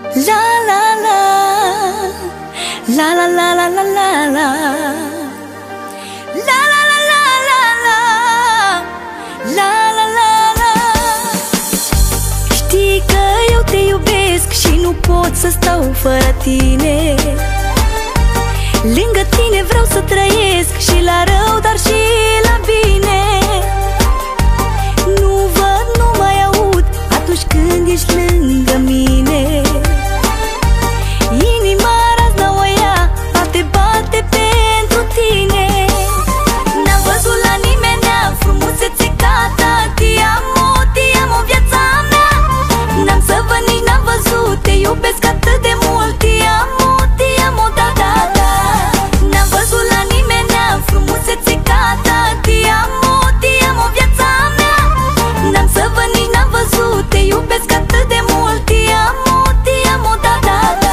La la la, la la la la la la la, la la la la la la, la la la la. Știi că eu te iubesc și nu pot să stau fără tine. Lângă tine vreau să trăiesc și la rău, dar și la bine. Nu văd, nu mai aud atunci când ești lângă mine. Inima razna o ia, bate pentru tine. N-am văzut la nimenea frumusețe ca ta. Ti amo, viața mea. N-am să văd, nici n-am văzut. Te iubesc atât de mult. Ti amo, da, da, da. N-am văzut la nimenea frumusețe ca ta. Ti amo, viața mea. N-am să văd, nici n-am văzut. Te iubesc atât de mult. Ti amo, da, da, da.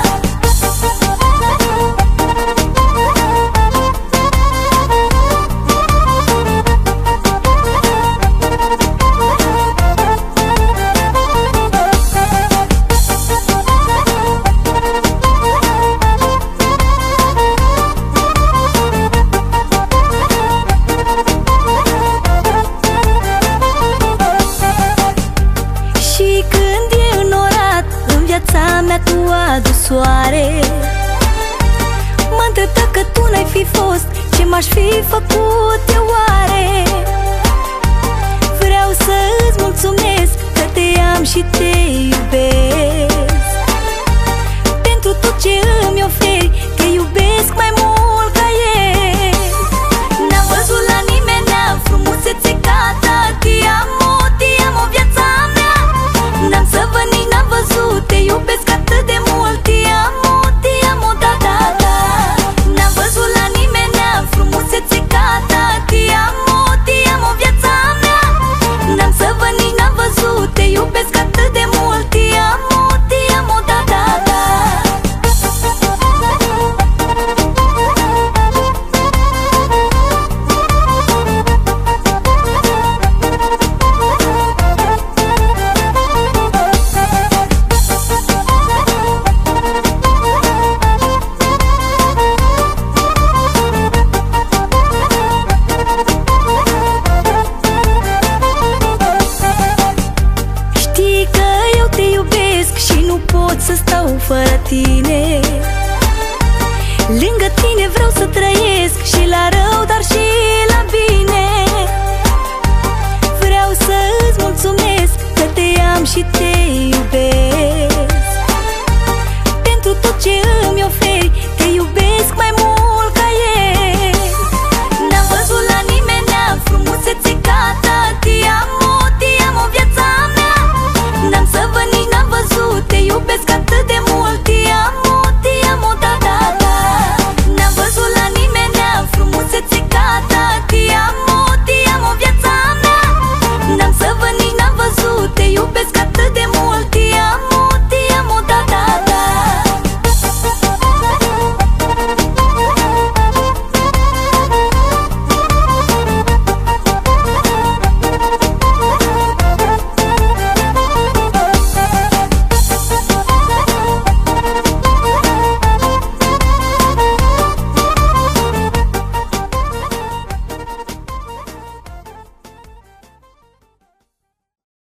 Și când e înorat în viața mea tu adu soare, mă întreb dacă tu n-ai fi fost, ce m-aș fi făcut eu oare? Vreau să îți mulțumesc că te am și te iubesc, pentru tot ce îmi oferi, te iubesc mai mult ca ieri. N-am văzut la nimenea frumusețe ca ta. Ti amo, viața mea. N-am să văd, nici n-am văzut. Te iubesc atât de mult. Ti amo, da, da, da. N-am văzut la nimenea frumusețe ca ta. Ti amo, viața mea. N-am să văd, nici n-am văzut. Te iubesc atât de mult. Ti amo, da, da, da. Știi că eu te iubesc și nu pot să stau fără tine. Lângă tine vreau să trăiesc și la rău, dar și la bine. Vreau să îți mulțumesc că te am și te iubesc,